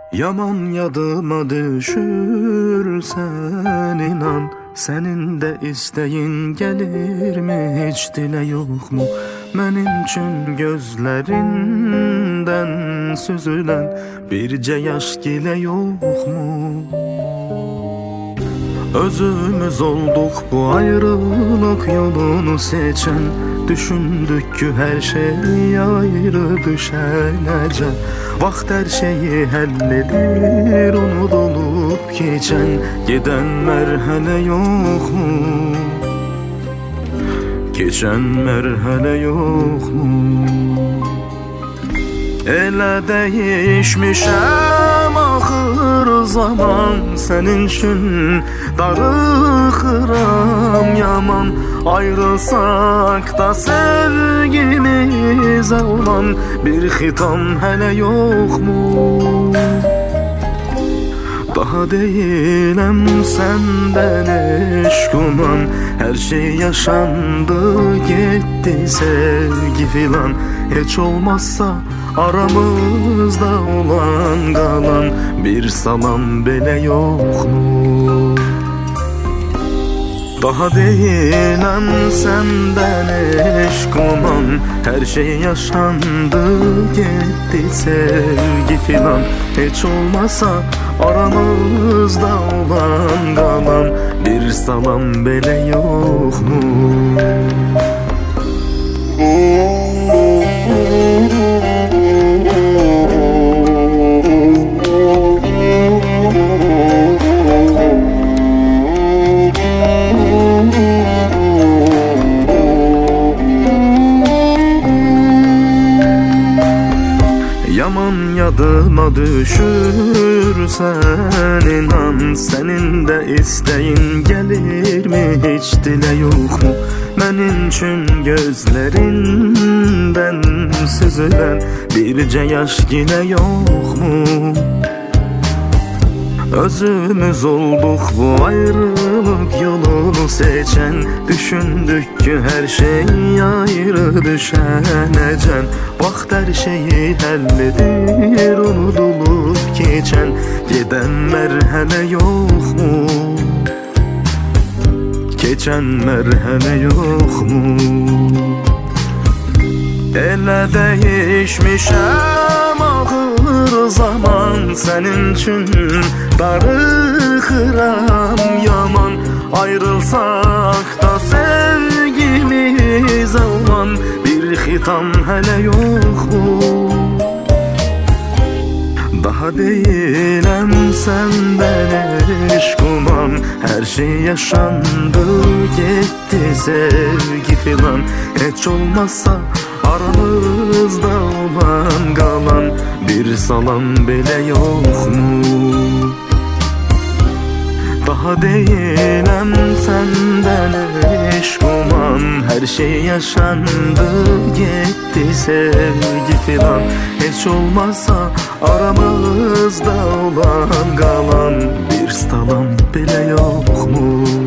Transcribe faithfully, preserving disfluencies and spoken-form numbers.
Yaman yadıma düşürsen inan, senin de isteyin gelir mi, hiç dile yok mu? Benim için gözlerinden süzülen birce yaş gile yok mu? Özümüz olduk bu ayrılık yolunu seçen, düşündük ki her şey ayrı düşenece. Vaxt her şeyi halledir, unutulup geçen, giden merhale yok mu? Geçen merhale yok mu? Elə değişmişəm axır zaman, senin için darıxıram yaman. Ayrılsak da sevgimize olan bir xitam hələ yok mu? Daha değilim senden eşkuman, her şey yaşandı gitti sevgi filan. Hiç olmazsa aramızda olan kalan bir salam bile yok mu? Daha değilim senden eşkuman, her şey yaşandı gitti sevgi filan. Hiç olmasa aramızda olan kalan bir salam bile yok mu? Yaman yadıma düşürsen inan, senin de isteyin gelir mi, hiç dile yok mu? Benim için gözlerinden süzülen birce yaş yine yok mu? Özümüz olduk bu ayrılık yolunu seçen, düşündük ki her şey ayrı düşenecen. Vaxt her şeyi halledir, unutulup geçen, giden merhale yok mu? Geçen merhale yok mu? Elə değişmişəm ağır zaman, senin için darıxıram yaman. Ayrılsak da sevgimize olan bir xitam hələ yok mu? Daha değilim senden eşkuman, her şey yaşandı gitti sevgi filan. Hiç olmazsa aramızda olan kalan bir salam bile yok mu? Daha değilim senden eşkuman, her şey yaşandı gitti sevgi filan. Hiç olmazsa aramızda olan kalan bir salam bile yok mu?